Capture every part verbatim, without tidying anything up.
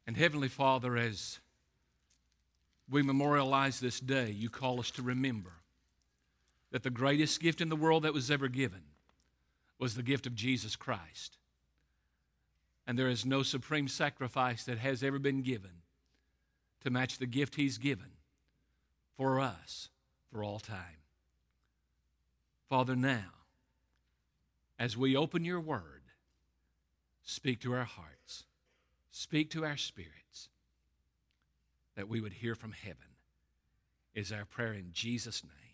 And Heavenly Father, as we memorialize this day, you call us to remember that the greatest gift in the world that was ever given was the gift of Jesus Christ. And there is no supreme sacrifice that has ever been given to match the gift He's given for us for all time. Father, now, as we open your word, speak to our hearts, speak to our spirits, that we would hear from heaven, is our prayer in Jesus' name.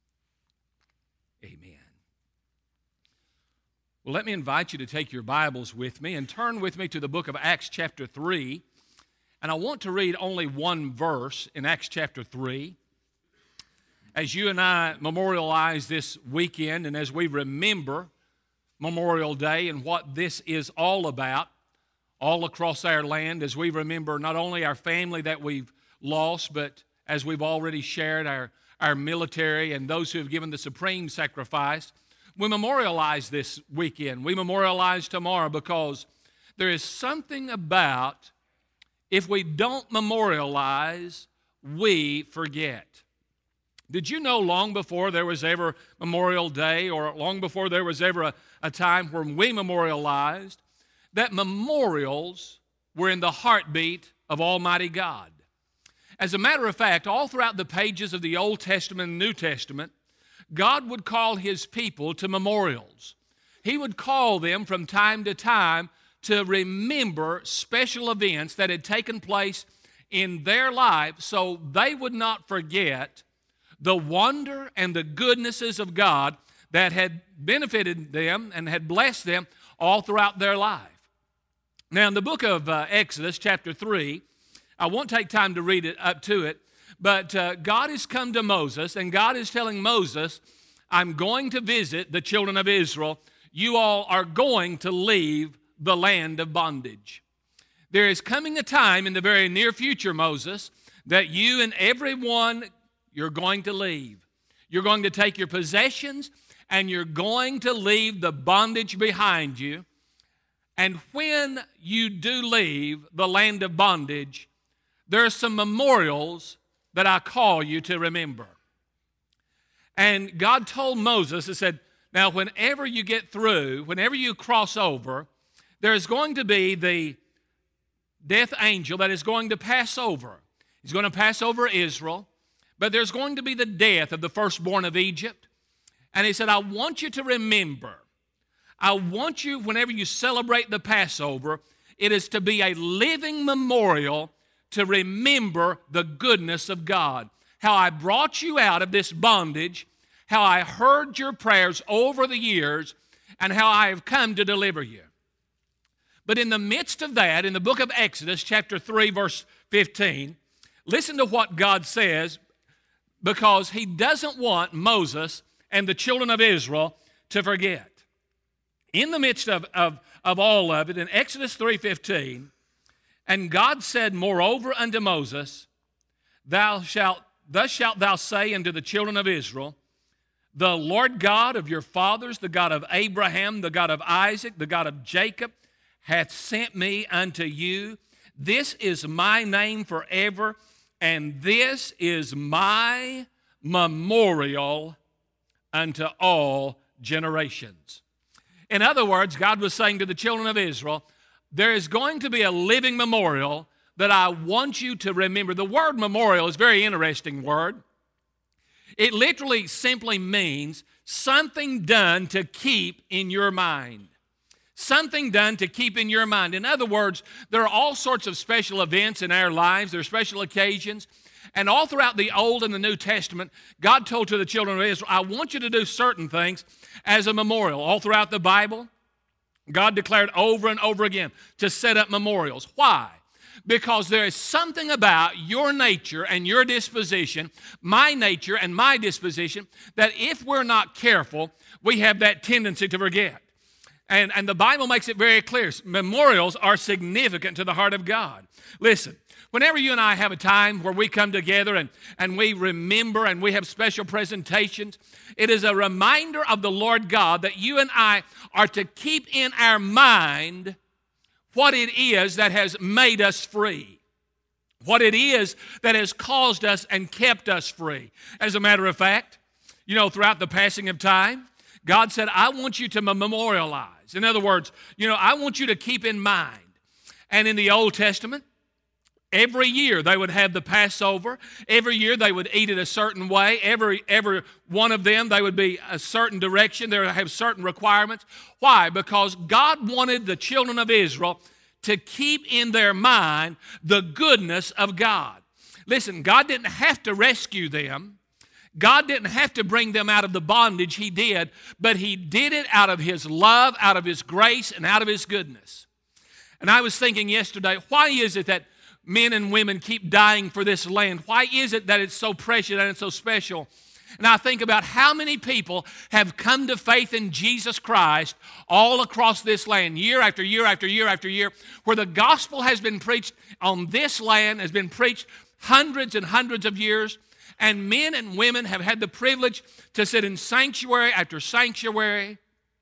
Amen. Well, let me invite you to take your Bibles with me and turn with me to the book of Acts chapter three. And I want to read only one verse in Acts chapter three. As you and I memorialize this weekend and as we remember Memorial Day and what this is all about all across our land, as we remember not only our family that we've lost, but as we've already shared, our, our military and those who have given the supreme sacrifice, we memorialize this weekend. We memorialize tomorrow because there is something about if we don't memorialize, we forget. Did you know long before there was ever Memorial Day or long before there was ever a, a time when we memorialized that memorials were in the heartbeat of Almighty God? As a matter of fact, all throughout the pages of the Old Testament and New Testament, God would call His people to memorials. He would call them from time to time to remember special events that had taken place in their life so they would not forget the wonder and the goodnesses of God that had benefited them and had blessed them all throughout their life. Now, in the book of uh, Exodus, chapter three, I won't take time to read it up to it, but uh, God has come to Moses, and God is telling Moses, I'm going to visit the children of Israel. You all are going to leave the land of bondage. There is coming a time in the very near future, Moses, that you and everyone, you're going to leave. You're going to take your possessions, and you're going to leave the bondage behind you. And when you do leave the land of bondage, there are some memorials that I call you to remember. And God told Moses, He said, now whenever you get through, whenever you cross over, there's going to be the death angel that is going to pass over. He's going to pass over Israel, but there's going to be the death of the firstborn of Egypt. And He said, I want you to remember, I want you, whenever you celebrate the Passover, it is to be a living memorial to remember the goodness of God. How I brought you out of this bondage, how I heard your prayers over the years, and how I have come to deliver you. But in the midst of that, in the book of Exodus, chapter three, verse fifteen, listen to what God says, because He doesn't want Moses and the children of Israel to forget. In the midst of, of, of all of it, in Exodus three fifteen, and God said, moreover unto Moses, Thou shalt, thus shalt thou say unto the children of Israel, the Lord God of your fathers, the God of Abraham, the God of Isaac, the God of Jacob, hath sent me unto you. This is my name forever, and this is my memorial unto all generations. In other words, God was saying to the children of Israel, there is going to be a living memorial that I want you to remember. The word memorial is a very interesting word. It literally simply means something done to keep in your mind. Something done to keep in your mind. In other words, there are all sorts of special events in our lives. There are special occasions. And all throughout the Old and the New Testament, God told to the children of Israel, I want you to do certain things as a memorial. All throughout the Bible, God declared over and over again to set up memorials. Why? Because there is something about your nature and your disposition, my nature and my disposition, that if we're not careful, we have that tendency to forget. And, and the Bible makes it very clear. Memorials are significant to the heart of God. Listen, whenever you and I have a time where we come together and, and we remember and we have special presentations, it is a reminder of the Lord God that you and I are to keep in our mind what it is that has made us free, what it is that has caused us and kept us free. As a matter of fact, you know, throughout the passing of time, God said, I want you to memorialize. In other words, you know, I want you to keep in mind. And in the Old Testament, every year they would have the Passover. Every year they would eat it a certain way. Every, every one of them, they would be a certain direction. They would have certain requirements. Why? Because God wanted the children of Israel to keep in their mind the goodness of God. Listen, God didn't have to rescue them. God didn't have to bring them out of the bondage. He did. But He did it out of His love, out of His grace, and out of His goodness. And I was thinking yesterday, why is it that men and women keep dying for this land? Why is it that it's so precious and it's so special? And I think about how many people have come to faith in Jesus Christ all across this land, year after year after year after year, where the gospel has been preached on this land, has been preached hundreds and hundreds of years, and men and women have had the privilege to sit in sanctuary after sanctuary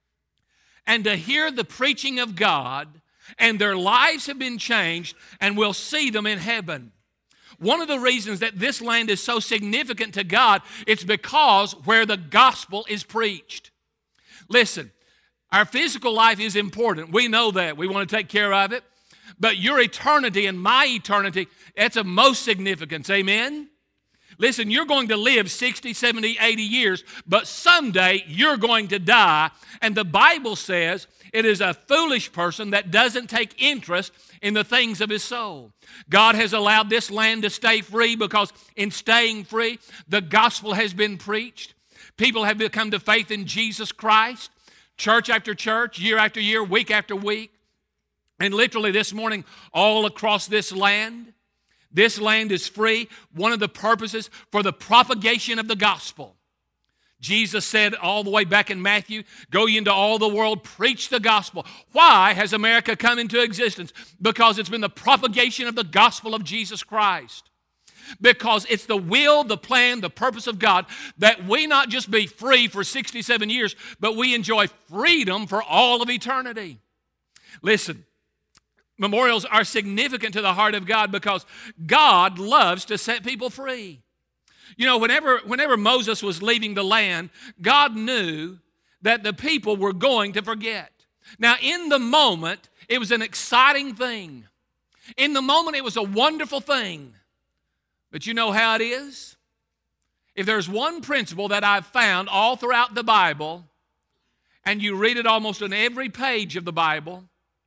and to hear the preaching of God, and their lives have been changed, and we'll see them in heaven. One of the reasons that this land is so significant to God, it's because where the gospel is preached. Listen, our physical life is important. We know that. We want to take care of it. But your eternity and my eternity, that's of most significance. Amen? Listen, you're going to live sixty, seventy, eighty years, but someday you're going to die. And the Bible says it is a foolish person that doesn't take interest in the things of his soul. God has allowed this land to stay free because in staying free, the gospel has been preached. People have come to faith in Jesus Christ, church after church, year after year, week after week. And literally this morning, all across this land, this land is free. One of the purposes for the propagation of the gospel. Jesus said all the way back in Matthew, go ye into all the world, preach the gospel. Why has America come into existence? Because it's been the propagation of the gospel of Jesus Christ. Because it's the will, the plan, the purpose of God that we not just be free for sixty-seven years, but we enjoy freedom for all of eternity. Listen, memorials are significant to the heart of God because God loves to set people free. You know, whenever, whenever Moses was leaving the land, God knew that the people were going to forget. Now, in the moment, it was an exciting thing. In the moment, it was a wonderful thing. But you know how it is? If there's one principle that I've found all throughout the Bible, and you read it almost on every page of the Bible,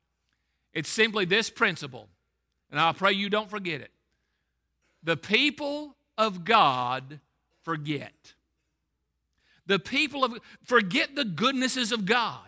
it's simply this principle, and I'll pray you don't forget it. The people of God forget. The people of forget the goodnesses of God.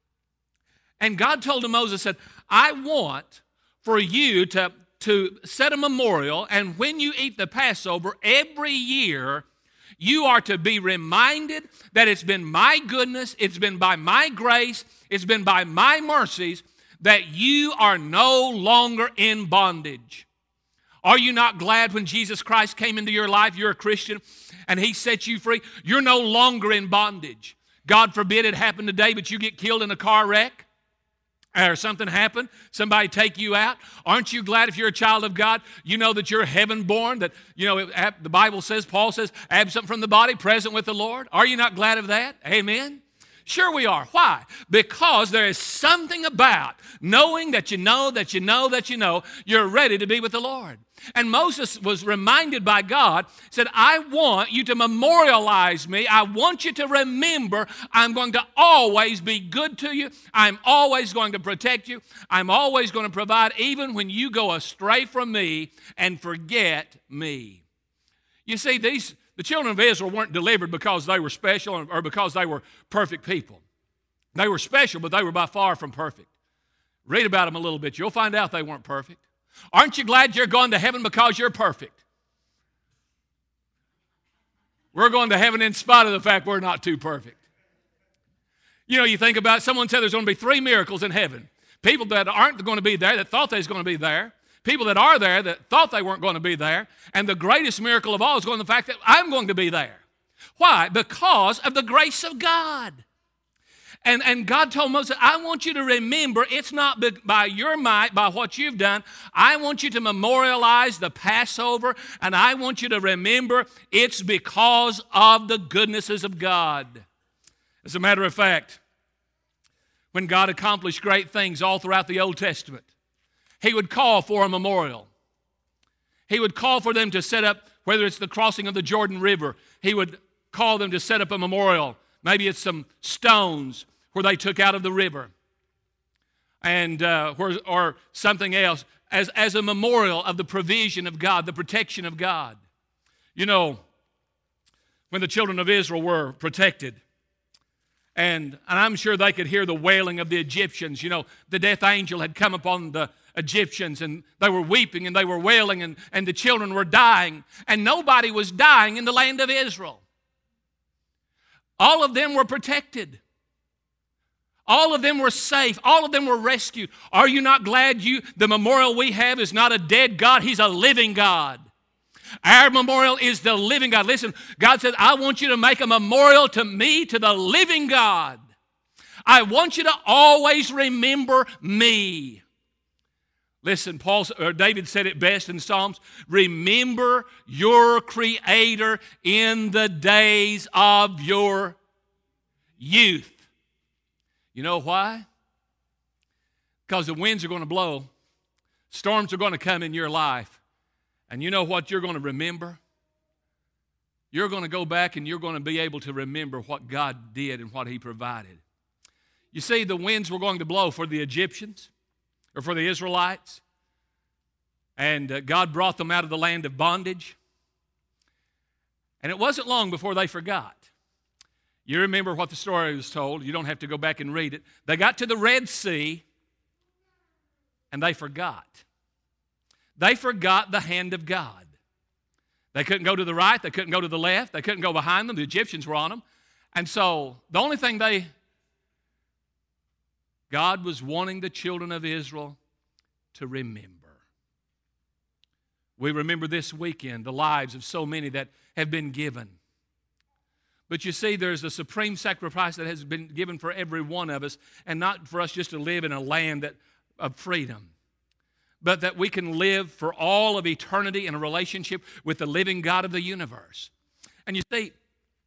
And God told to Moses, said, I want for you to, to set a memorial, and when you eat the Passover every year, you are to be reminded that it's been my goodness, it's been by my grace, it's been by my mercies that you are no longer in bondage. Are you not glad when Jesus Christ came into your life, you're a Christian, and He set you free? You're no longer in bondage. God forbid it happen today, but you get killed in a car wreck or something happened, somebody take you out. Aren't you glad if you're a child of God, you know that you're heaven born, that, you know, the Bible says, Paul says, absent from the body, present with the Lord. Are you not glad of that? Amen. Sure we are. Why? Because there is something about knowing that you know, that you know, that you know, you're ready to be with the Lord. And Moses was reminded by God, said, I want you to memorialize me. I want you to remember I'm going to always be good to you. I'm always going to protect you. I'm always going to provide even when you go astray from me and forget me. You see, these the children of Israel weren't delivered because they were special or because they were perfect people. They were special, but they were by far from perfect. Read about them a little bit. You'll find out they weren't perfect. Aren't you glad you're going to heaven because you're perfect? We're going to heaven in spite of the fact we're not too perfect. You know, you think about it, someone said there's going to be three miracles in heaven. People that aren't going to be there, that thought they was going to be there. People that are there that thought they weren't going to be there. And the greatest miracle of all is going to the fact that I'm going to be there. Why? Because of the grace of God. And, and God told Moses, I want you to remember it's not by your might, by what you've done. I want you to memorialize the Passover, and I want you to remember it's because of the goodnesses of God. As a matter of fact, when God accomplished great things all throughout the Old Testament, He would call for a memorial. He would call for them to set up, whether it's the crossing of the Jordan River, He would call them to set up a memorial. Maybe it's some stones where they took out of the river, and uh, where, or something else, as, as a memorial of the provision of God, the protection of God. You know, when the children of Israel were protected, and, and I'm sure they could hear the wailing of the Egyptians. You know, the death angel had come upon the Egyptians, and they were weeping and they were wailing, and, and the children were dying, and nobody was dying in the land of Israel. All of them were protected. All of them were safe. All of them were rescued. Are you not glad you the memorial we have is not a dead God? He's a living God. Our memorial is the living God. Listen, God says, I want you to make a memorial to me, to the living God. I want you to always remember me. Listen, Paul, or David said it best in Psalms, remember your Creator in the days of your youth. You know why? Because the winds are going to blow. Storms are going to come in your life. And you know what you're going to remember? You're going to go back and you're going to be able to remember what God did and what He provided. You see, the winds were going to blow for the Egyptians or for the Israelites. And uh, God brought them out of the land of bondage. And it wasn't long before they forgot. You remember what the story was told. You don't have to go back and read it. They got to the Red Sea, and they forgot. They forgot the hand of God. They couldn't go to the right. They couldn't go to the left. They couldn't go behind them. The Egyptians were on them. And so the only thing they, God was wanting the children of Israel to remember. We remember this weekend the lives of so many that have been given. But you see, there's a supreme sacrifice that has been given for every one of us, and not for us just to live in a land that, of freedom, but that we can live for all of eternity in a relationship with the living God of the universe. And you see,